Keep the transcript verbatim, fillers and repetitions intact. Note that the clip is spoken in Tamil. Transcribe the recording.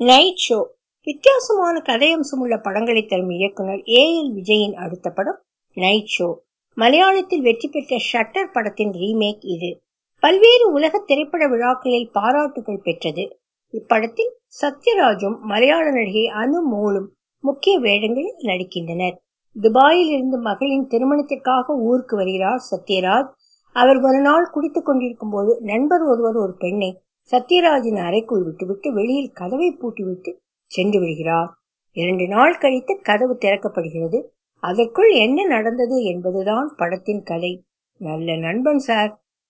நைட் ஷோ வித்தியாசமான கதையம்சம் உள்ள படங்களை தரும் இயக்குனர் ஏ எல் விஜயின் அடுத்த படம் நைட் ஷோ. மலையாளத்தில் வெற்றி பெற்ற ஷட்டர் படத்தின் ரீமேக் இது. பல்வேறு உலக திரைப்பட விழாக்களில் பாராட்டுகள் பெற்றது. இப்படத்தில் சத்யராஜும் மலையாள நடிகை அனு மோலும் முக்கிய வேடங்களில் நடிக்கின்றனர். துபாயில் இருந்து மகளின் திருமணத்திற்காக ஊருக்கு வருகிறார் சத்யராஜ். அவர் ஒரு நாள் குடித்துக் கொண்டிருக்கும் போது நண்பர் ஒருவர் ஒரு பெண்ணை சத்யராஜின் அறைக்குள் விட்டுவிட்டு வெளியில் கதவை பூட்டிவிட்டு சென்று விடுகிறார். இரண்டு நாள் கழித்து கதவு திறக்கப்படுகிறது. அதற்குள் என்ன நடந்தது என்பதுதான் படத்தின் கதை. நல்ல நண்பன் சார்,